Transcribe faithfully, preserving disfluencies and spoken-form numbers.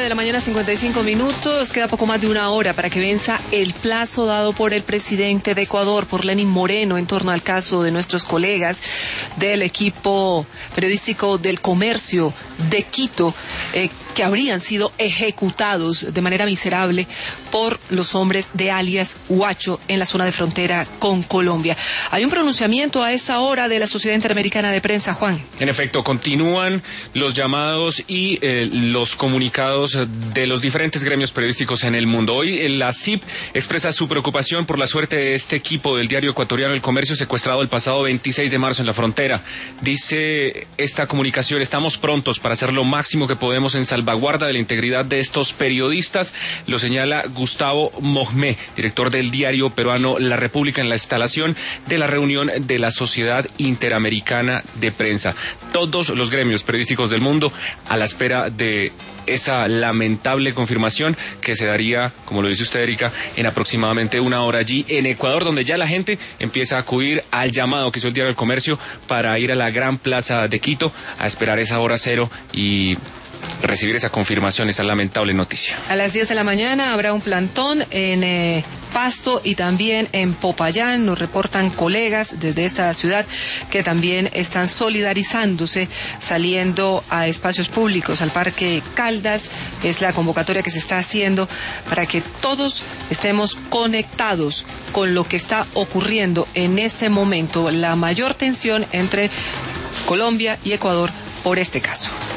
de la mañana, cincuenta y cinco minutos. Queda poco más de una hora para que venza el plazo dado por el presidente de Ecuador, por Lenín Moreno, en torno al caso de nuestros colegas del equipo periodístico del Comercio de Quito, eh, que habrían sido ejecutados de manera miserable por los hombres de alias Huacho en la zona de frontera con Colombia. Hay un pronunciamiento a esa hora de la Sociedad Interamericana de Prensa, Juan. En efecto, continúan los llamados y eh, los comunicados de los diferentes gremios periodísticos en el mundo. Hoy la C I P expresa su preocupación por la suerte de este equipo del diario ecuatoriano El Comercio, secuestrado el pasado veintiséis de marzo en la frontera. Dice esta comunicación: estamos prontos para hacer lo máximo que podemos en salvaguarda de la integridad de estos periodistas. Lo señala Gustavo Mojmé, director del diario peruano La República, en la instalación de la reunión de la Sociedad Interamericana de Prensa. Todos los gremios periodísticos del mundo a la espera de esa lamentable confirmación que se daría, como lo dice usted, Erika, en aproximadamente una hora allí en Ecuador, donde ya la gente empieza a acudir al llamado que hizo el diario El Comercio para ir a la gran plaza de Quito a esperar esa hora cero y recibir esa confirmación, esa lamentable noticia. A las diez de la mañana habrá un plantón en eh, Pasto y también en Popayán. Nos reportan colegas desde esta ciudad que también están solidarizándose, saliendo a espacios públicos, al Parque Caldas. Es la convocatoria que se está haciendo para que todos estemos conectados con lo que está ocurriendo en este momento, la mayor tensión entre Colombia y Ecuador por este caso.